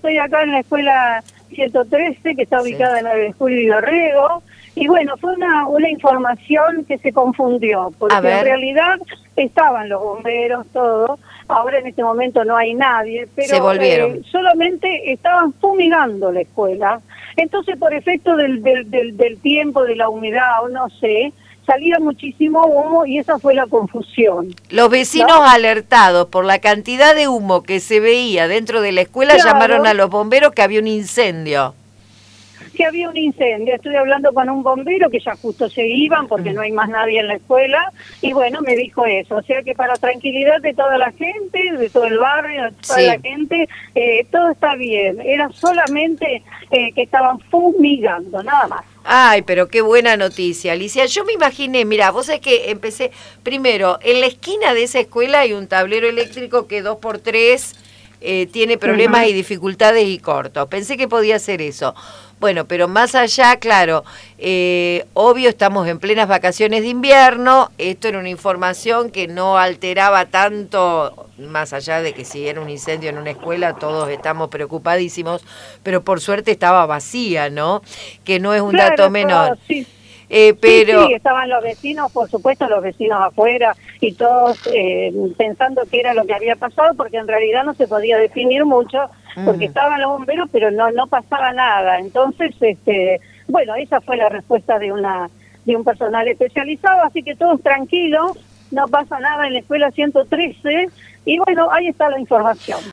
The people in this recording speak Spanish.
estoy acá en la escuela 113, que está ubicada en 9 de Julio y Dorrego, y bueno, fue una información que se confundió, porque en realidad estaban los bomberos, todo, ahora en este momento no hay nadie, pero se volvieron. Solamente estaban fumigando la escuela, entonces por efecto del tiempo, de la humedad, o no sé, salía muchísimo humo y esa fue la confusión. Los vecinos, ¿no?, alertados por la cantidad de humo que se veía dentro de la escuela, claro, llamaron a los bomberos que había un incendio. Que había un incendio, estuve hablando con un bombero que ya justo se iban porque no hay más nadie en la escuela y bueno, me dijo eso, o sea que para tranquilidad de toda la gente, de todo el barrio, de toda la gente, todo está bien, era solamente que estaban fumigando, nada más. Ay, pero qué buena noticia, Alicia. Yo me imaginé, mira, vos sabés que empecé, primero, en la esquina de esa escuela hay un tablero eléctrico que 2x3 tiene problemas y dificultades y cortos. Pensé que podía ser eso. Bueno, pero más allá, claro, obvio estamos en plenas vacaciones de invierno, esto era una información que no alteraba tanto, más allá de que si era un incendio en una escuela todos estamos preocupadísimos, pero por suerte estaba vacía, ¿no? Que no es un dato menor. Sí. Pero sí, estaban los vecinos, por supuesto, los vecinos afuera y todos pensando qué era lo que había pasado, porque en realidad no se podía definir mucho, porque estaban los bomberos, pero no pasaba nada. Entonces, bueno, esa fue la respuesta de un personal especializado, así que todos tranquilos, no pasa nada en la escuela 113, y bueno, ahí está la información.